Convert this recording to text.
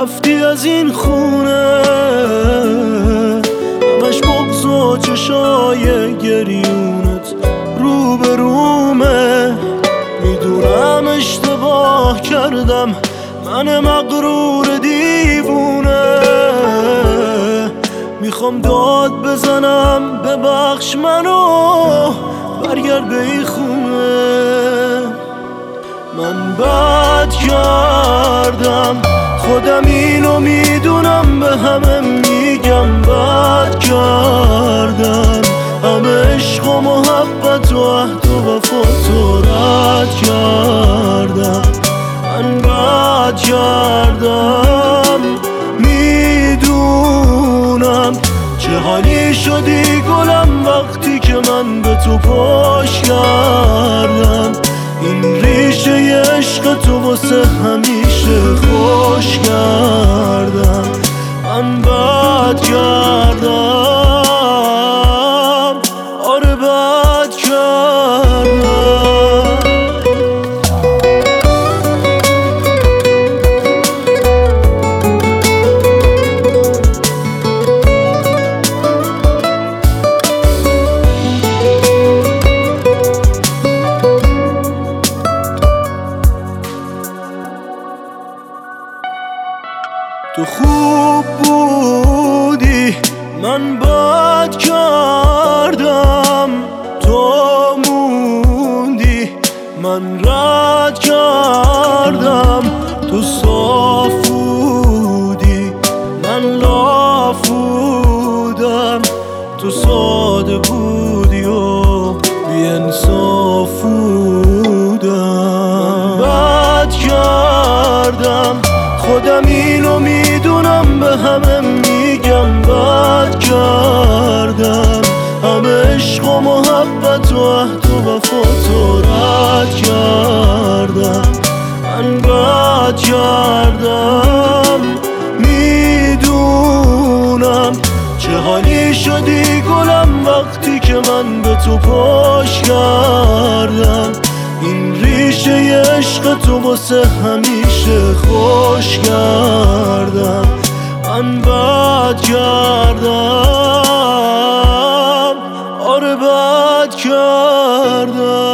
رفتی از این خونه، همش بغض و چشای گریونت روبرومه. میدونم اشتباه کردم، من مغرور دیوونه. میخوام داد بزنم ببخش منو، برگرد به این خونه. من بد کردم، خودم اینو میدونم، به همه میگم بد کردم. همه عشق و محبت و عهد و وفا تو رد کردم. من بد کردم، میدونم چه حالی شدی گلم وقتی که من به تو پشت کردم. این ریشه عشق تو واسه همیشه خوش کردم. من بد کردم، آره بد کردم. تو خوب بودی، من بد کردم. تو موندی، من رد کردم. تو صاف بودی، من لاف بودم. تو ساده بودی و بی انصاف بودم. من بد کردم، خودم اینو میدونم، به همه میگم بد کردم. همه عشق و محبت و عهد و وفا تو رد کردم. من بد کردم، میدونم چه حالی شدی گلم وقتی که من به تو پشت کردم. این ریشه عشق تو واسه همیشه خوش کردم. من بد کردم، آره بد کردم.